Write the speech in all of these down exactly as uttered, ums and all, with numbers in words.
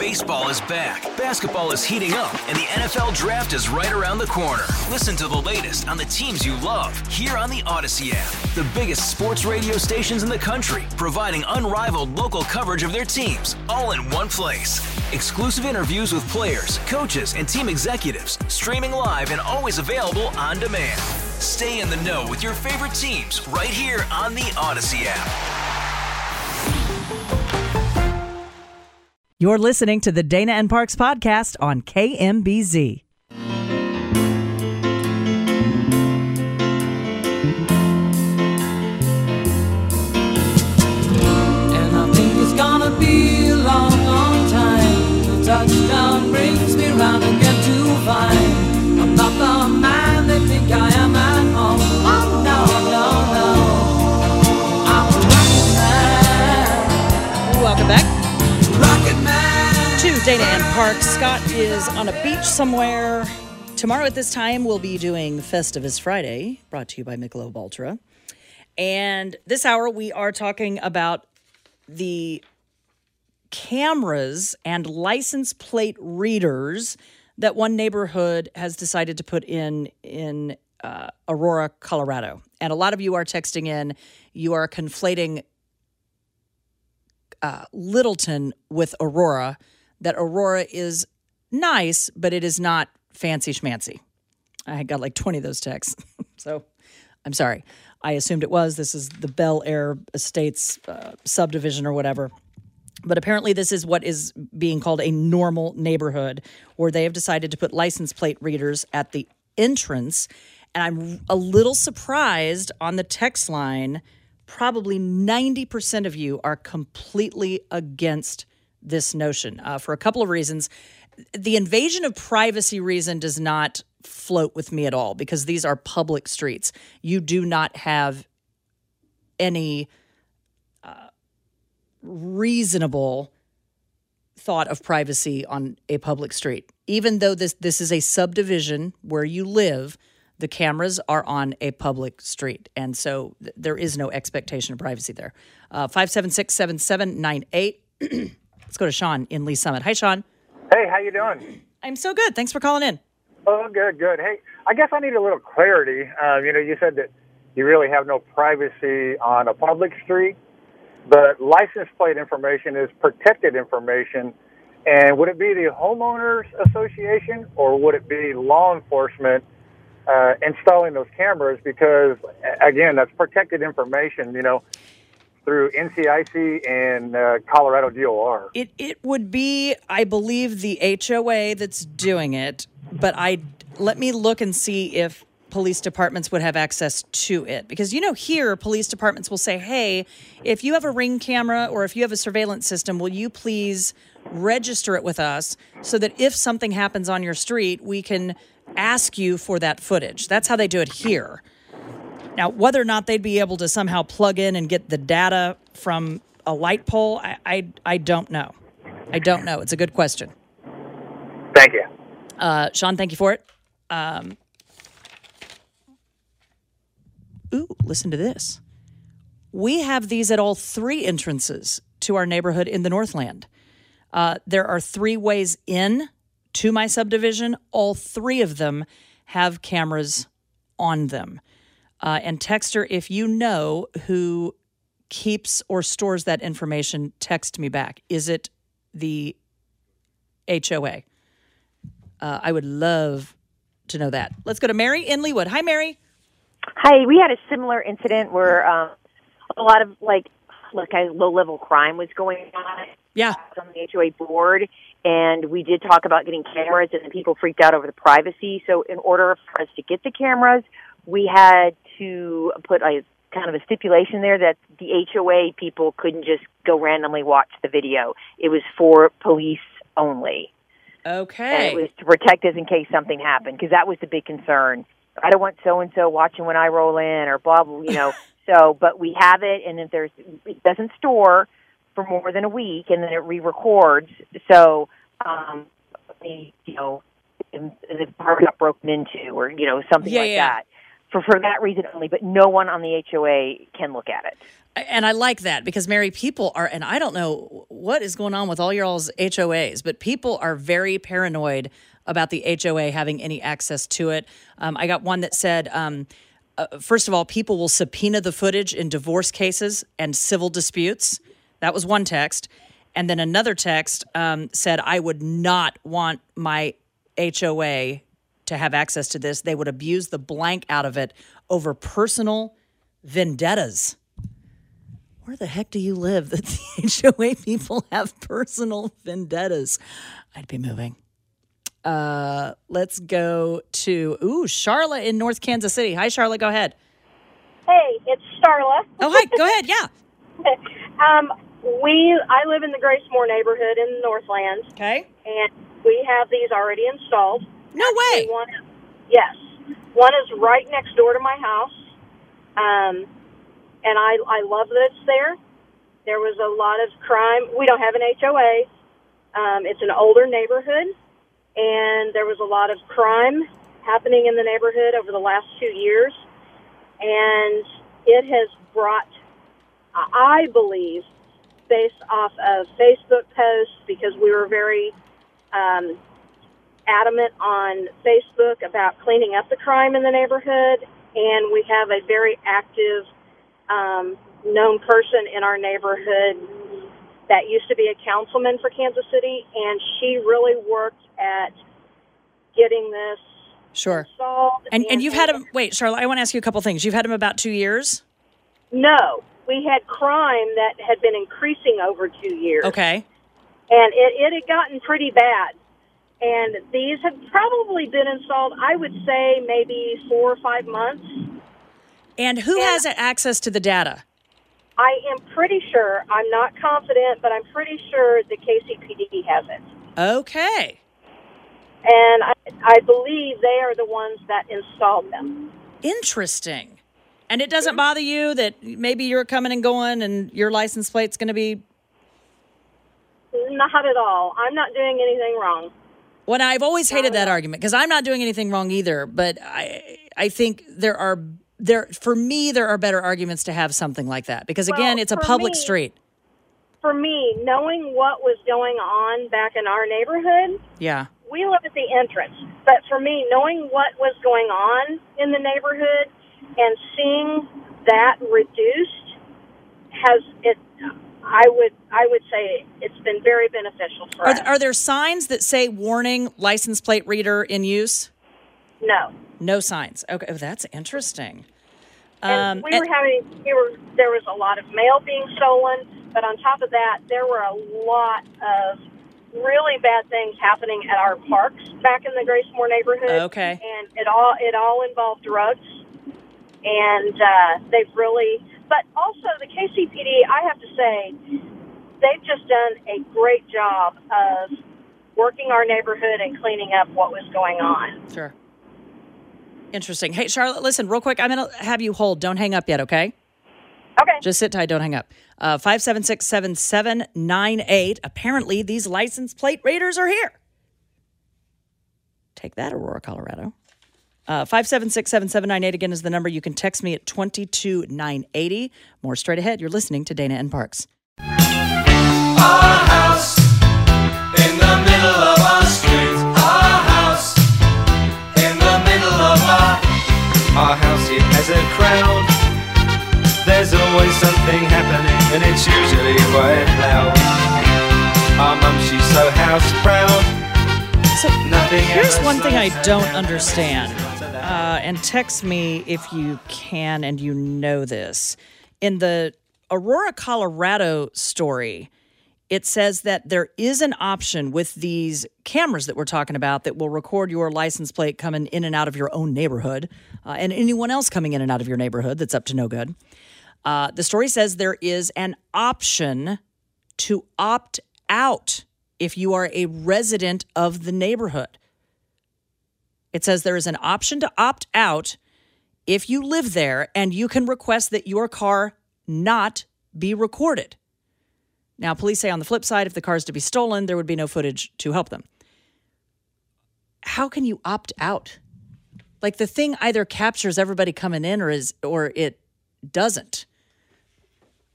Baseball is back, basketball is heating up, and the N F L Draft is right around the corner. Listen to the latest on the teams you love here on the Odyssey app. The biggest sports radio stations in the country, providing unrivaled local coverage of their teams, all in one place. Exclusive interviews with players, coaches, and team executives, streaming live and always available on demand. Stay in the know with your favorite teams right here on the Odyssey app. You're listening to the Dana and Parks podcast on K M B Z. And I think it's gonna be a long, long time till touchdown brings me round again to find I'm not the man they think I am at home. Oh no, no, no, I'm a rocket man. Welcome back Rocket Man. to Dana and Parks. Scott is on a beach somewhere. Tomorrow at this time, we'll be doing Festivus Friday, brought to you by Michelob Ultra. And this hour, we are talking about the cameras and license plate readers that one neighborhood has decided to put in in uh, Aurora, Colorado. And a lot of you are texting in. You are conflating uh, Littleton with Aurora, that Aurora is nice, but it is not fancy schmancy. I got like twenty of those texts. So I'm sorry. I assumed it was. This is the Bel Air Estates uh, subdivision or whatever. But apparently this is what is being called a normal neighborhood, where they have decided to put license plate readers at the entrance. And I'm a little surprised on the text line. Probably ninety percent of you are completely against this notion uh, for a couple of reasons. The invasion of privacy reason does not float with me at all, because these are public streets. You do not have any uh, reasonable thought of privacy on a public street. Even though this, this is a subdivision where you live, the cameras are on a public street. And so th- there is no expectation of privacy there. Uh, five seven six, seven seven nine eight. Let's go to Sean in Lee Summit. Hi, Sean. Hey, how you doing? I'm so good. Thanks for calling in. Oh, good, good. Hey, I guess I need a little clarity. Uh, you know, you said that you really have no privacy on a public street, but license plate information is protected information. And would it be the homeowners association, or would it be law enforcement uh, installing those cameras? Because, again, that's protected information, you know, through N C I C and uh, Colorado D O R. It it would be, I believe, the H O A that's doing it, but I let me look and see if police departments would have access to it. Because, you know, here, police departments will say, hey, if you have a Ring camera or if you have a surveillance system, will you please register it with us so that if something happens on your street, we can ask you for that footage. That's how they do it here. Now, whether or not they'd be able to somehow plug in and get the data from a light pole, I, I, I don't know. I don't know. It's a good question. Thank you. Uh, Sean, thank you for it. Um, ooh, listen to this. We have these at all three entrances to our neighborhood in the Northland. Uh, there are three ways in to my subdivision. All three of them have cameras on them. Uh, and Texter, if you know who keeps or stores that information, text me back. Is it the H O A? Uh, I would love to know that. Let's go to Mary in Leawood. Hi, Mary. Hi. We had a similar incident where um, a lot of, like, like a low-level crime was going on. Yeah. On the H O A board, and we did talk about getting cameras, and then people freaked out over the privacy. So in order for us to get the cameras, we had to put a kind of a stipulation there that the H O A people couldn't just go randomly watch the video. It was for police only. Okay. And it was to protect us in case something happened, because that was the big concern. I don't want so-and-so watching when I roll in or blah, blah, you know. So, but we have it, and if there's, it doesn't store for more than a week, and then it re-records. So, um, the, you know, the apartment got broken into, or, you know, something yeah, like yeah. that. For, for that reason only, but no one on the H O A can look at it. And I like that because, Mary, people are, and I don't know what is going on with all y'all's H O As, but people are very paranoid about the H O A having any access to it. Um, I got one that said, um, uh, first of all, people will subpoena the footage in divorce cases and civil disputes. That was one text. And then another text um, said, I would not want my H O A to have access to this. They would abuse the blank out of it over personal vendettas. Where the heck do you live that the H O A people have personal vendettas? I'd be moving. Uh, let's go to, ooh, Charlotte in North Kansas City. Hi, Charlotte. Go ahead. Hey, it's Starla. Oh, hi. Go ahead. Yeah. um, we I live in the Gracemore neighborhood in Northland. Okay. And we have these already installed. No way. One, yes. One is right next door to my house. Um, and I, I love that it's there. There was a lot of crime. We don't have an H O A. Um, it's an older neighborhood, and there was a lot of crime happening in the neighborhood over the last two years. And it has brought, I believe, based off of Facebook posts, because we were very um, adamant on Facebook about cleaning up the crime in the neighborhood, and we have a very active um, known person in our neighborhood that used to be a councilman for Kansas City, and she really worked at getting this Sure. installed. And and you've had him, wait, Charlotte, I want to ask you a couple things. You've had him about two years? No. We had crime that had been increasing over two years. Okay. And it, it had gotten pretty bad. And these have probably been installed, I would say, maybe four or five months. And who And- has access to the data? I am pretty sure, I'm not confident, but I'm pretty sure the K C P D has it. Okay. And I, I believe they are the ones that installed them. Interesting. And it doesn't bother you that maybe you're coming and going and your license plate's going to be... Not at all. I'm not doing anything wrong. Well, I've always hated that argument because I'm not doing anything wrong either. But I, I think there are there for me there are better arguments to have something like that because again, Well, it's a for public me- street. For me, knowing what was going on back in our neighborhood, Yeah. we live at the entrance. But for me, knowing what was going on in the neighborhood and seeing that reduced has it. I would I would say it's been very beneficial for Are, us. th- are there signs that say "warning, license plate reader in use"? No. No signs. Okay, oh, that's interesting. And Um, we and- were having, we were, there was a lot of mail being stolen, but on top of that, there were a lot of really bad things happening at our parks back in the Gracemore neighborhood. Okay. And it all, it all involved drugs. And uh, they've really, but also the K C P D, I have to say, they've just done a great job of working our neighborhood and cleaning up what was going on. Sure. Interesting. Hey, Charlotte, listen, real quick. I'm going to have you hold. Don't hang up yet, okay? Okay. Just sit tight. Don't hang up. Uh, five seven six, seven seven nine eight. Apparently, these license plate raiders are here. Take that, Aurora, Colorado. Uh, five seven six, seven seven nine eight, again, is the number. You can text me at two two nine eight zero. More straight ahead. You're listening to Dana and Parks. Our house in the middle of our street. Our house in the middle of our Our house, it has a crowd. There's always something happening, and it's usually quite loud. Our mum, she's so house proud. So Nothing here's ever one thing I slows don't her down. understand. Uh, and text me if you can and you know this. In the Aurora, Colorado story, it says that there is an option with these cameras that we're talking about that will record your license plate coming in and out of your own neighborhood uh, and anyone else coming in and out of your neighborhood that's up to no good. Uh, the story says there is an option to opt out if you are a resident of the neighborhood. It says there is an option to opt out if you live there, and you can request that your car not be recorded. Now, police say on the flip side, if the car is to be stolen, there would be no footage to help them. How can you opt out? Like the thing either captures everybody coming in or is or it doesn't.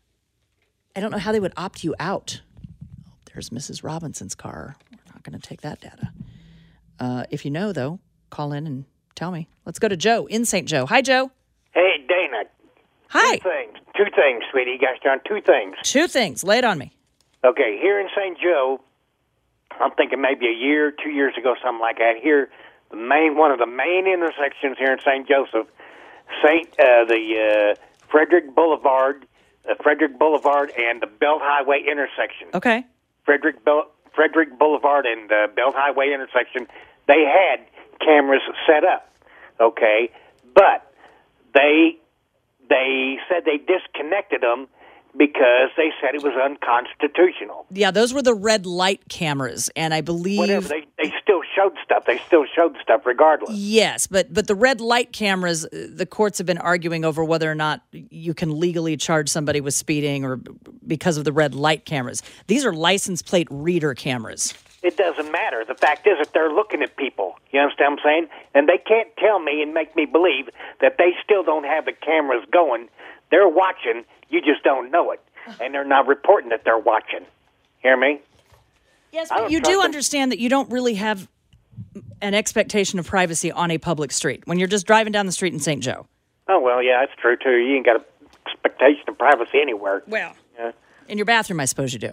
I don't know how they would opt you out. Oh, there's Missus Robinson's car. We're not going to take that data. Uh, if you know, though, call in and tell me. Let's go to Joe in Saint Joe. Hi, Joe. Hey, Dana. Hi. Two things. Two things, sweetie. You guys done two things. Two things. Lay it on me. Okay, here in Saint Joe, I'm thinking maybe a year, two years ago, something like that. Here, the main one of the main intersections here in Saint Joseph, Saint uh, the uh, Frederick Boulevard, uh, Frederick Boulevard, and the Belt Highway intersection. Okay. Frederick Bel- Frederick Boulevard and the Belt Highway intersection. They had cameras set up. Okay, but they they said they disconnected them because they said it was unconstitutional. Yeah, those were the red light cameras, and I believe Whatever, they, they still showed stuff. They still showed stuff regardless. Yes, but but the red light cameras, the courts have been arguing over whether or not you can legally charge somebody with speeding or because of the red light cameras. These are license plate reader cameras. It doesn't matter. The fact is that they're looking at people. You understand what I'm saying? And they can't tell me and make me believe that they still don't have the cameras going. They're watching. You just don't know it. And they're not reporting that they're watching. Hear me? Yes, I but don't you trust do them. understand that you don't really have an expectation of privacy on a public street when you're just driving down the street in Saint Joe. Oh, well, yeah, that's true, too. You ain't got an expectation of privacy anywhere. Well, Yeah. in your bathroom, I suppose you do.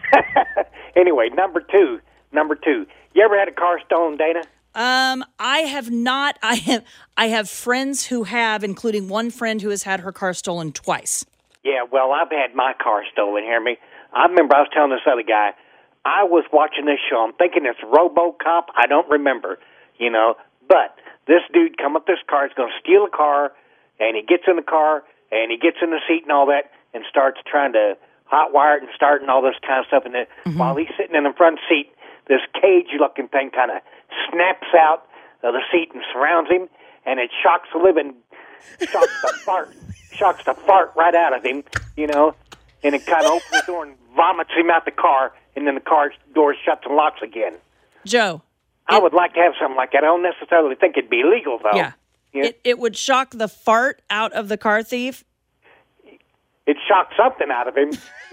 Anyway, number two. Number two. You ever had a car stolen, Dana? Um, I have not. I have. I have friends who have, including one friend who has had her car stolen twice. Yeah, well, I've had my car stolen, hear me? I remember I was telling this other guy, I was watching this show. I'm thinking it's RoboCop. I don't remember, you know. But this dude come up this car, he's going to steal a car, and he gets in the car, and he gets in the seat and all that, and starts trying to hotwire it and start and all this kind of stuff. And then mm-hmm. while he's sitting in the front seat, this cage-looking thing kind of snaps out of the seat and surrounds him, and it shocks the living, shocks the fart, shocks the fart right out of him, you know, and it kind of opens the door and vomits him out the car, and then the car door shuts and locks again. Joe. I it, would like to have something like that. I don't necessarily think it'd be legal, though. Yeah. yeah. It, it would shock the fart out of the car thief. It shocked something out of him.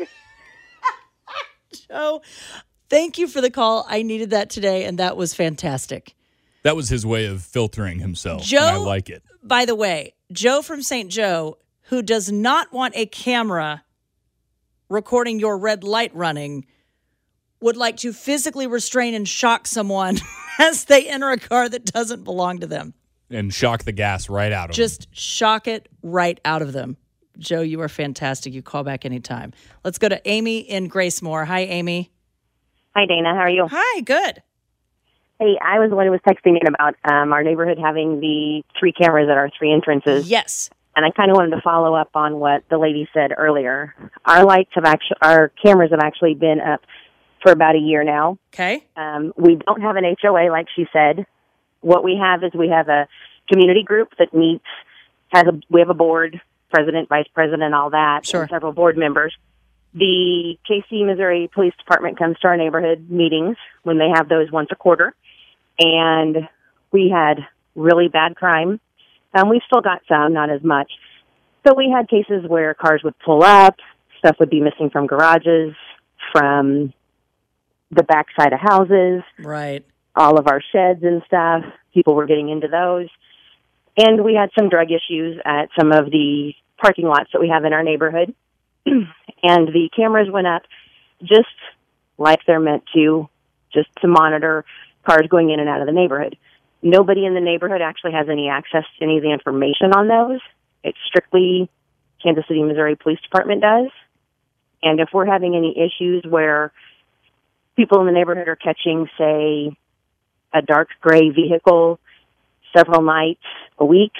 Joe, thank you for the call. I needed that today, and that was fantastic. That was his way of filtering himself, Joe, and I like it. By the way, Joe from Saint Joe, who does not want a camera recording your red light running, would like to physically restrain and shock someone as they enter a car that doesn't belong to them. And shock the gas right out of Just them. Just shock it right out of them. Joe, you are fantastic. You call back anytime. Let's go to Amy in Gracemore. Hi, Amy. Hi, Dana. How are you? Hi, good. Hey, I was the one who was texting in about um, our neighborhood having the three cameras at our three entrances. Yes. And I kind of wanted to follow up on what the lady said earlier. Our lights have actually, our cameras have actually been up for about a year now. Okay. Um, we don't have an H O A, like she said. What we have is we have a community group that meets, has a, we have a board, president, vice president, all that, sure. and several board members. The K C, Missouri Police Department comes to our neighborhood meetings when they have those once a quarter. And we had really bad crime. Um, we've still got some, not as much. So we had cases where cars would pull up, stuff would be missing from garages, from the backside of houses. Right. All of our sheds and stuff. People were getting into those. And we had some drug issues at some of the parking lots that we have in our neighborhood. And the cameras went up just like they're meant to, just to monitor cars going in and out of the neighborhood. Nobody in the neighborhood actually has any access to any of the information on those. It's strictly Kansas City, Missouri Police Department does. And if we're having any issues where people in the neighborhood are catching, say, a dark gray vehicle several nights a week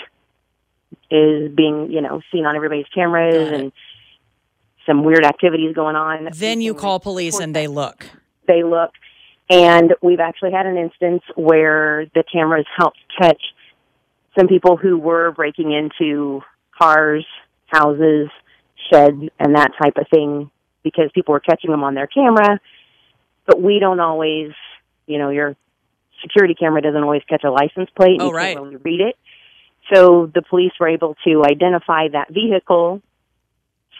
is being, you know, seen on everybody's cameras and some weird activities going on. Then you call police and they look. They look. And we've actually had an instance where the cameras helped catch some people who were breaking into cars, houses, sheds, and that type of thing because people were catching them on their camera. But we don't always, you know, your security camera doesn't always catch a license plate. And oh, you right. can't really read it. So the police were able to identify that vehicle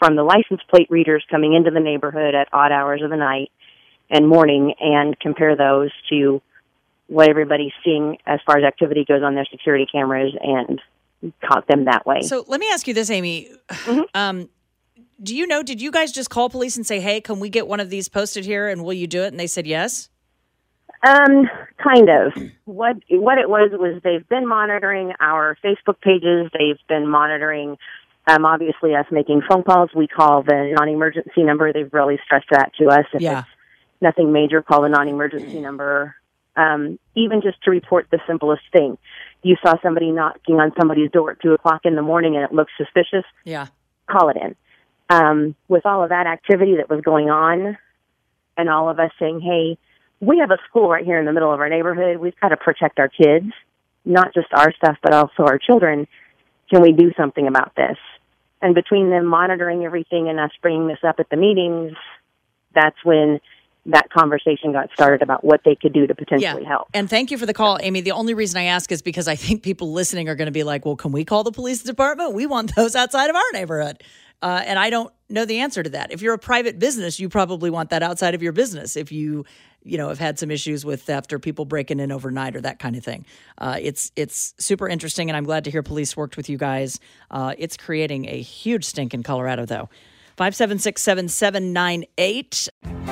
from the license plate readers coming into the neighborhood at odd hours of the night and morning and compare those to what everybody's seeing as far as activity goes on their security cameras and count them that way. So let me ask you this, Amy. Mm-hmm. Um, do you know, did you guys just call police and say, hey, can we get one of these posted here and will you do it? And they said yes? Um, kind of. What what it was was they've been monitoring our Facebook pages. They've been monitoring, um, obviously, us making phone calls. We call the non-emergency number. They've really stressed that to us. If Yeah. it's nothing major, call the non-emergency number. Um, even just to report the simplest thing. You saw somebody knocking on somebody's door at two o'clock in the morning and it looks suspicious. Yeah. Call it in. Um, with all of that activity that was going on and all of us saying, hey, we have a school right here in the middle of our neighborhood. We've got to protect our kids, not just our stuff, but also our children. Can we do something about this? And between them monitoring everything and us bringing this up at the meetings, that's when that conversation got started about what they could do to potentially yeah. help. And thank you for the call, Amy. The only reason I ask is because I think people listening are going to be like, well, can we call the police department? We want those outside of our neighborhood. Uh, and I don't know the answer to that. If you're a private business, you probably want that outside of your business. If you, you know, have had some issues with theft or people breaking in overnight or that kind of thing. Uh, it's it's super interesting, and I'm glad to hear police worked with you guys. Uh, it's creating a huge stink in Colorado, though. five seven six, seven seven nine eight.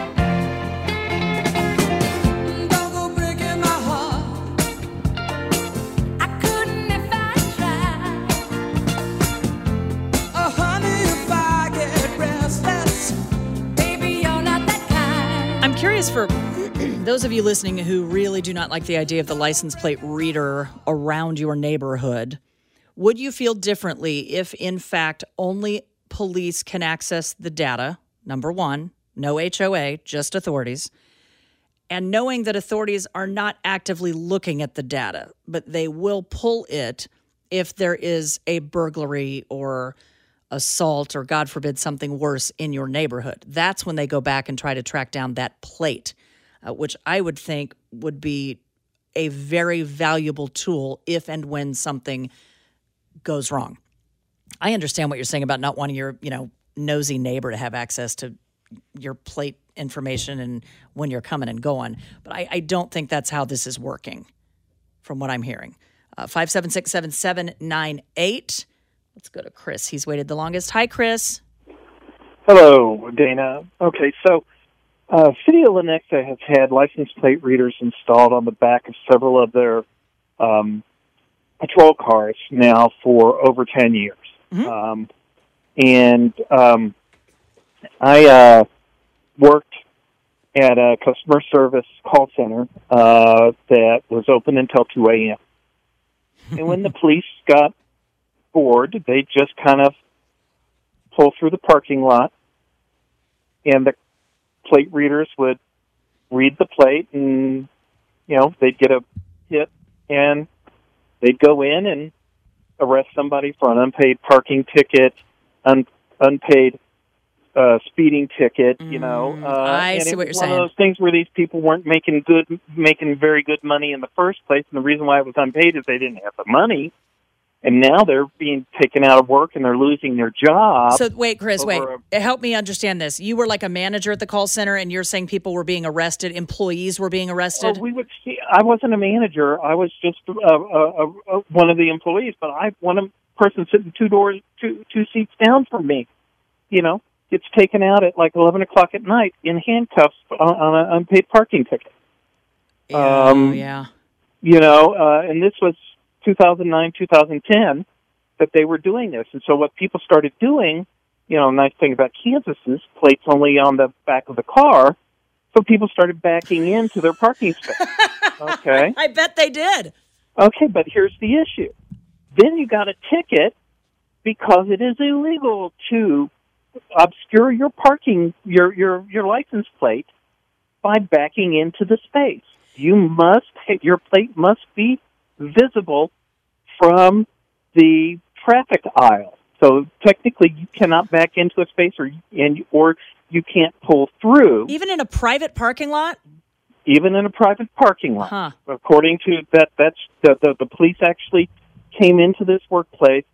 I'm curious for those of you listening who really do not like the idea of the license plate reader around your neighborhood, would you feel differently if, in fact, only police can access the data? Number one, no H O A, just authorities. And knowing that authorities are not actively looking at the data, but they will pull it if there is a burglary or assault or, God forbid, something worse in your neighborhood. That's when they go back and try to track down that plate, uh, which I would think would be a very valuable tool if and when something goes wrong. I understand what you're saying about not wanting your, you know, nosy neighbor to have access to your plate information and when you're coming and going, but I, I don't think that's how this is working from what I'm hearing. Uh, five seven six, seven seven nine eight. Let's go to Chris. He's waited the longest. Hi, Chris. Hello, Dana. Okay, so uh, City of Lenexa has had license plate readers installed on the back of several of their um, patrol cars now for over ten years. Mm-hmm. Um, and um, I uh, worked at a customer service call center uh, that was open until two a.m. And when the police got bored, they just kind of pull through the parking lot, and the plate readers would read the plate, and, you know, they'd get a hit, and they'd go in and arrest somebody for an unpaid parking ticket, un- unpaid uh, speeding ticket, you know. Uh, I and see it what was you're one saying. of those things where these people weren't making good, making very good money in the first place, and the reason why it was unpaid is they didn't have the money. And now they're being taken out of work and they're losing their job. So wait, Chris, wait. a- Help me understand this. You were like a manager at the call center, and you're saying people were being arrested, employees were being arrested? Well, we would see. I wasn't a manager. I was just uh, uh, uh, one of the employees. But I one of- person sitting two doors, two two seats down from me, you know, gets taken out at like eleven o'clock at night in handcuffs on, on an unpaid parking ticket. Yeah, Um, yeah. You know, uh, and this was two thousand nine, two thousand ten that they were doing this. And so what people started doing, you know, nice thing about Kansas is plates only on the back of the car, so people started backing into their parking space. Okay. I bet they did. Okay, but here's the issue. Then you got a ticket because it is illegal to obscure your parking, your, your, your license plate by backing into the space. You must, your plate must be visible from the traffic aisle. So technically, you cannot back into a space, or and or you can't pull through, Even in a private parking lot? even in a private parking lot. Huh. According to that, that's the, the the police actually came into this workplace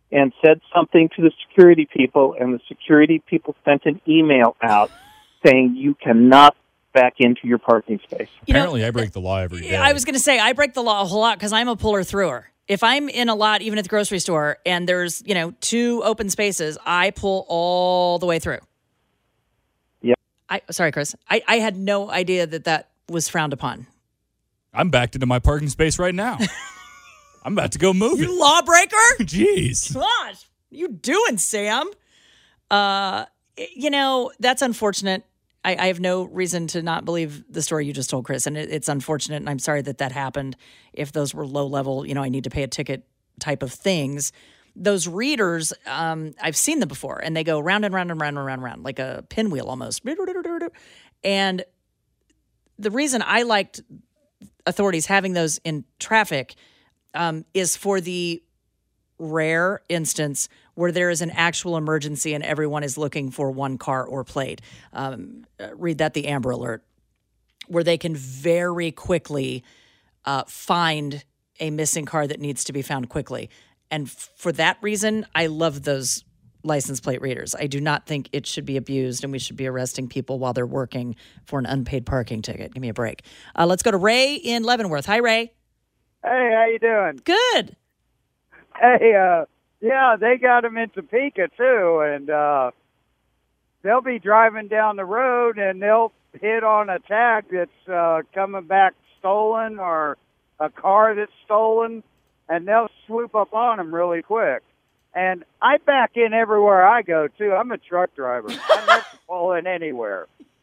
and said something to the security people, and the security people sent an email out saying you cannot back into your parking space. You know, Apparently, I break the law every day. I was going to say, I break the law a whole lot because I'm a puller througher. If I'm in a lot, even at the grocery store, and there's, you know, two open spaces, I pull all the way through. Yeah. I Sorry, Chris. I, I had no idea that that was frowned upon. I'm backed into my parking space right now. I'm about to go move You it. lawbreaker? Jeez. Gosh, what you doing, Sam? Uh, you know, that's unfortunate. I, I have no reason to not believe the story you just told, Chris, and it, it's unfortunate, and I'm sorry that that happened. If those were low-level, you know, I need to pay a ticket type of things. Those readers, um, I've seen them before, and they go round and round and round and round and round, like a pinwheel almost. And the reason I liked authorities having those in traffic um, is for the rare instance where there is an actual emergency and everyone is looking for one car or plate. Um, read that, the Amber Alert, where they can very quickly uh, find a missing car that needs to be found quickly. And f- for that reason, I love those license plate readers. I do not think it should be abused, and we should be arresting people while they're working for an unpaid parking ticket. Give me a break. Uh, let's go to Ray in Leavenworth. Hi, Ray. Hey, how you doing? Good. Hey, uh, yeah, they got them in Topeka, too, and uh, they'll be driving down the road, and they'll hit on a tag that's uh, coming back stolen or a car that's stolen, and they'll swoop up on them really quick. And I back in everywhere I go, too. I'm a truck driver. I never pull in anywhere.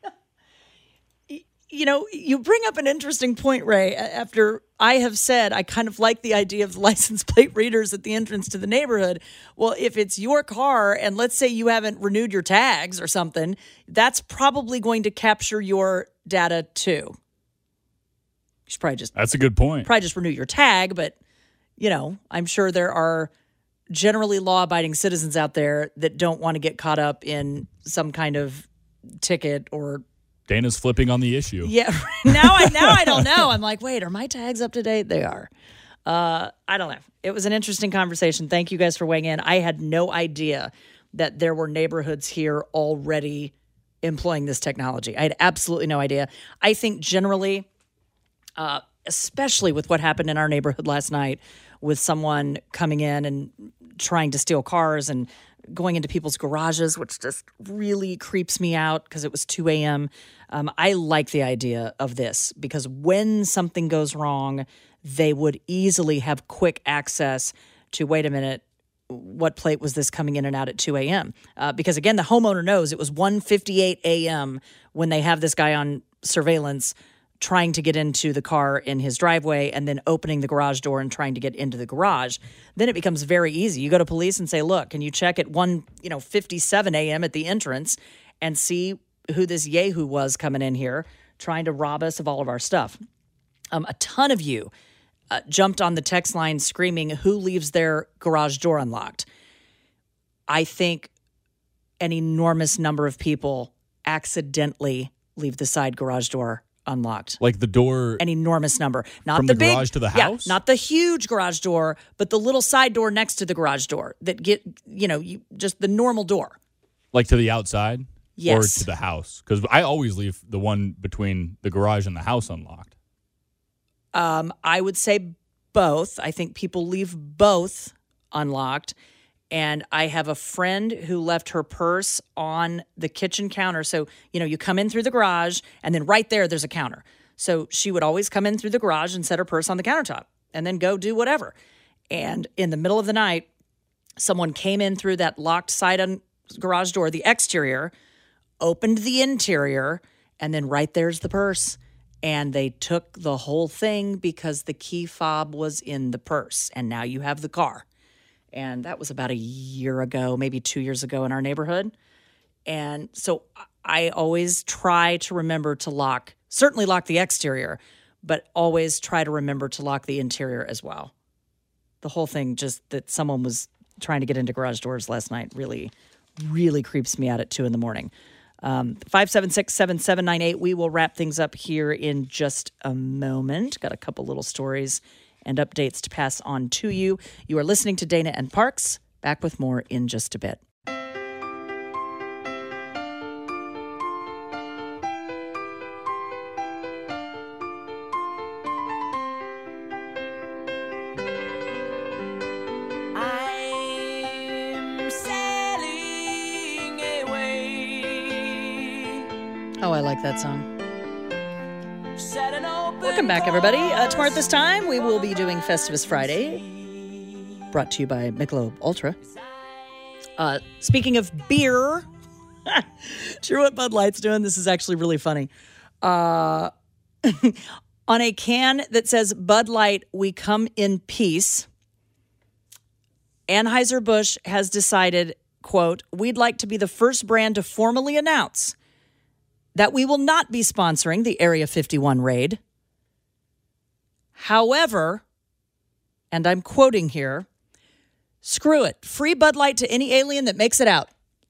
You know, you bring up an interesting point, Ray, after I have said I kind of like the idea of license plate readers at the entrance to the neighborhood. Well, if it's your car and let's say you haven't renewed your tags or something, that's probably going to capture your data too. You should probably just... That's a good point. Probably just renew your tag, but, you know, I'm sure there are generally law-abiding citizens out there that don't want to get caught up in some kind of ticket or... Dana's flipping on the issue. Yeah, now I now I don't know. I'm like, wait, are my tags up to date? They are. Uh, I don't know. It was an interesting conversation. Thank you guys for weighing in. I had no idea that there were neighborhoods here already employing this technology. I had absolutely no idea. I think generally, uh, especially with what happened in our neighborhood last night with someone coming in and trying to steal cars and going into people's garages, which just really creeps me out because it was two a.m. Um, I like the idea of this because when something goes wrong, they would easily have quick access to, wait a minute, what plate was this coming in and out at two a.m.? Uh, because, again, the homeowner knows it was one fifty-eight a.m. when they have this guy on surveillance trying to get into the car in his driveway and then opening the garage door and trying to get into the garage. Then it becomes very easy. You go to police and say, look, can you check at one, you know, fifty-seven a.m. at the entrance and see who this yahoo was coming in here trying to rob us of all of our stuff. Um, a ton of you uh, jumped on the text line screaming, who leaves their garage door unlocked? I think an enormous number of people accidentally leave the side garage door unlocked. Like the door... An enormous number. Not from the, the big, garage to the yeah, house? not the huge garage door, but the little side door next to the garage door that get, you know, you, just the normal door. Like to the outside? Yes. Or to the house? Because I always leave the one between the garage and the house unlocked. Um, I would say both. I think people leave both unlocked. And I have a friend who left her purse on the kitchen counter. So, you know, you come in through the garage and then right there, there's a counter. So she would always come in through the garage and set her purse on the countertop and then go do whatever. And in the middle of the night, someone came in through that locked side on garage door, the exterior, opened the interior, and then right there's the purse. And they took the whole thing because the key fob was in the purse. And now you have the car. And that was about a year ago, maybe two years ago in our neighborhood. And so I always try to remember to lock, certainly lock the exterior, but always try to remember to lock the interior as well. The whole thing, just that someone was trying to get into garage doors last night really, really creeps me out at two in the morning. Um, five seven six, seven seven nine eight. We will wrap things up here in just a moment. Got a couple little stories and updates to pass on to you. You are listening to Dana and Parks, Back with more in just a bit. Oh, I like that song. Welcome back, everybody. Uh, tomorrow at this time, we will be doing Festivus Friday, brought to you by Michelob Ultra. Uh, speaking of beer, sure what Bud Light's doing? This is actually really funny. Uh, on a can that says Bud Light, we come in peace, Anheuser-Busch has decided, quote, we'd like to be the first brand to formally announce that we will not be sponsoring the Area fifty-one raid. However, and I'm quoting here, screw it. Free Bud Light to any alien that makes it out.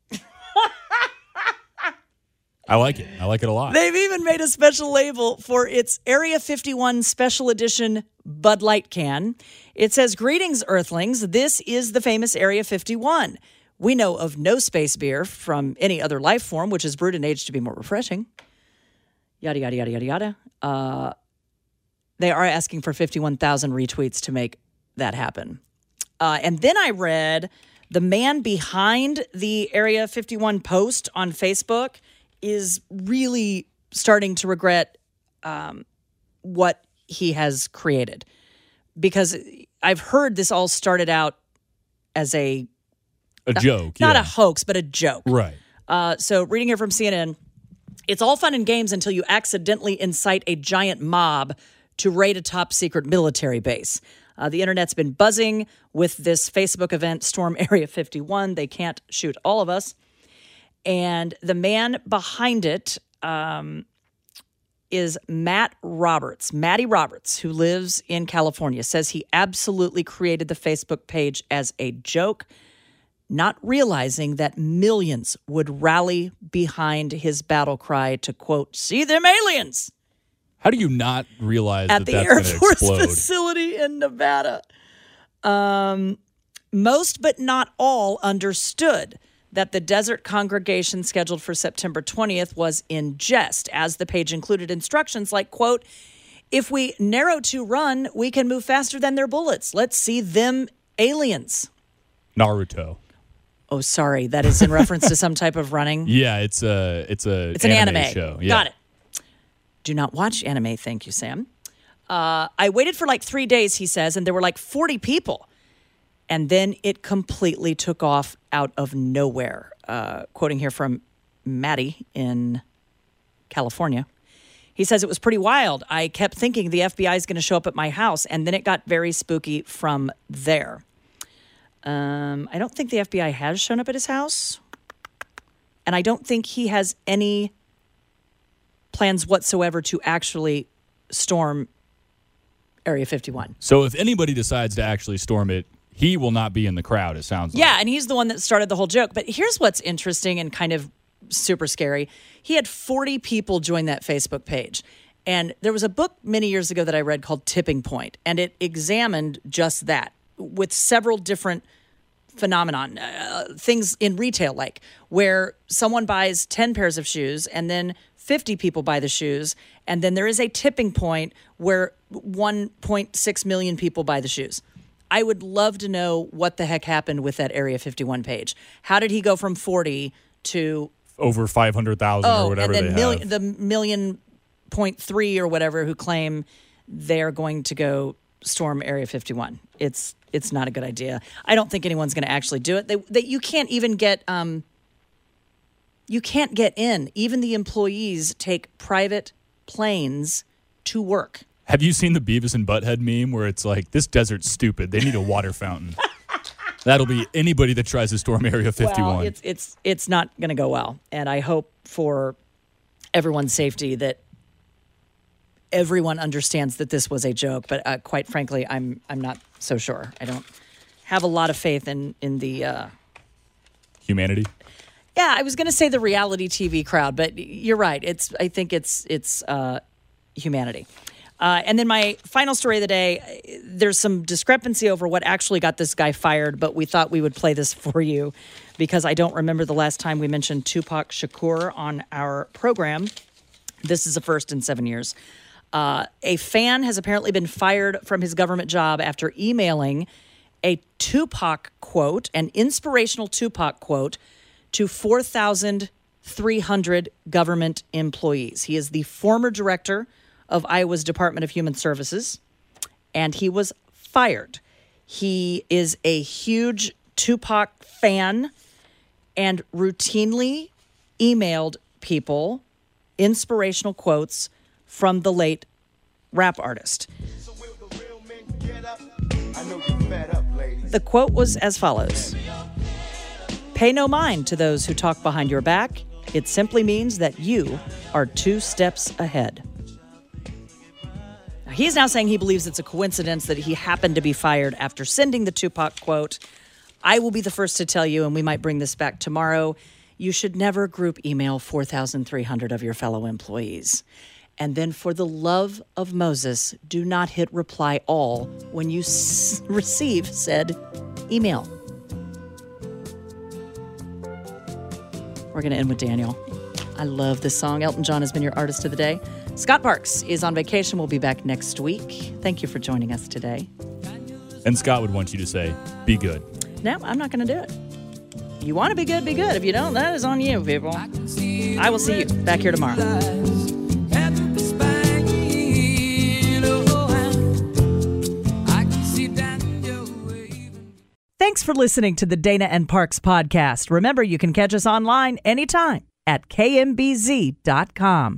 I like it. I like it a lot. They've even made a special label for its Area fifty-one Special Edition Bud Light can. It says, greetings, Earthlings. This is the famous Area fifty-one. We know of no space beer from any other life form, which is brewed and aged to be more refreshing. Yada, yada, yada, yada, yada. Uh, they are asking for fifty-one thousand retweets to make that happen. Uh, and then I read the man behind the Area fifty-one post on Facebook is really starting to regret um, what he has created. Because I've heard this all started out as a A joke, Not yeah. a hoax, but a joke. Right. Uh, so reading here from C N N, it's all fun and games until you accidentally incite a giant mob to raid a top secret military base. Uh, the internet's been buzzing with this Facebook event, Storm Area fifty-one. They can't shoot all of us. And the man behind it um, is Matt Roberts. Matty Roberts, who lives in California, says he absolutely created the Facebook page as a joke, not realizing that millions would rally behind his battle cry to, quote, see them aliens. How do you not realize At that the that's Air going to Force explode? facility in Nevada. Um, most but not all understood that the desert congregation scheduled for September twentieth was in jest, as the page included instructions like, quote, if we narrow to run, we can move faster than their bullets. Let's see them aliens. Naruto. Oh, sorry. That is in reference to some type of running. Yeah, it's a it's a It's an anime, anime. show. Yeah. Got it. Do not watch anime. Thank you, Sam. Uh, I waited for like three days, he says, and there were like forty people. And then it completely took off out of nowhere. Uh, quoting here from Maddie in California. He says, it was pretty wild. I kept thinking the F B I is going to show up at my house, and then it got very spooky from there. Um, I don't think the F B I has shown up at his house. And I don't think he has any plans whatsoever to actually storm Area fifty-one. So if anybody decides to actually storm it, he will not be in the crowd, it sounds like. Yeah, and he's the one that started the whole joke. But here's what's interesting and kind of super scary. He had forty people join that Facebook page. And there was a book many years ago that I read called Tipping Point, and it examined just that with several different phenomenon, uh, things in retail, like where someone buys ten pairs of shoes and then fifty people buy the shoes, and then there is a tipping point where one point six million people buy the shoes. I would love to know what the heck happened with that Area fifty-one page. How did he go from forty to over five hundred thousand oh, or whatever and then they million, have. the million point three or whatever who claim they're going to go storm Area fifty-one. It's it's not a good idea. I don't think anyone's going to actually do it. They, they, you can't even get um, you can't get in. Even the employees take private planes to work. Have you seen the Beavis and Butthead meme where it's like, this desert's stupid. They need a water fountain. That'll be anybody that tries to storm Area fifty-one. Well, it's it's it's not going to go well, and I hope for everyone's safety that everyone understands that this was a joke. But uh, quite frankly, I'm I'm not so sure. I don't have a lot of faith in in the uh, humanity. Yeah, I was going to say the reality T V crowd, but you're right. It's I think it's it's uh, humanity. Uh, and then my final story of the day, there's some discrepancy over what actually got this guy fired, but we thought we would play this for you because I don't remember the last time we mentioned Tupac Shakur on our program. This is a first in seven years. Uh, a fan has apparently been fired from his government job after emailing a Tupac quote, an inspirational Tupac quote, to four thousand three hundred government employees. He is the former director of Iowa's Department of Human Services, and he was fired. He is a huge Tupac fan and routinely emailed people inspirational quotes from the late rap artist. The quote was as follows: "Pay no mind to those who talk behind your back. It simply means that you are two steps ahead." Now, he's now saying he believes it's a coincidence that he happened to be fired after sending the Tupac quote. I will be the first to tell you, and we might bring this back tomorrow, you should never group email four thousand three hundred of your fellow employees. And then for the love of Moses, do not hit reply all when you s- receive said email. We're going to end with Daniel. I love this song. Elton John has been your artist of the day. Scott Parks is on vacation. We'll be back next week. Thank you for joining us today. And Scott would want you to say, be good. No, I'm not going to do it. You want to be good, be good. If you don't, that is on you, people. I will see you back here tomorrow. Thanks for listening to the Dana and Parks podcast. Remember, you can catch us online anytime at K M B Z dot com.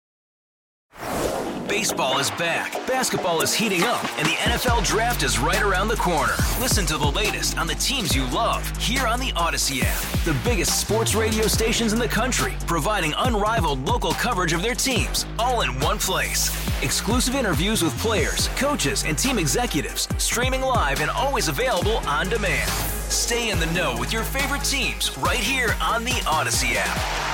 Baseball is back, basketball is heating up, and the N F L Draft is right around the corner. Listen to the latest on the teams you love here on the Odyssey app. The biggest sports radio stations in the country, providing unrivaled local coverage of their teams, all in one place. Exclusive interviews with players, coaches, and team executives, streaming live and always available on demand. Stay in the know with your favorite teams right here on the Odyssey app.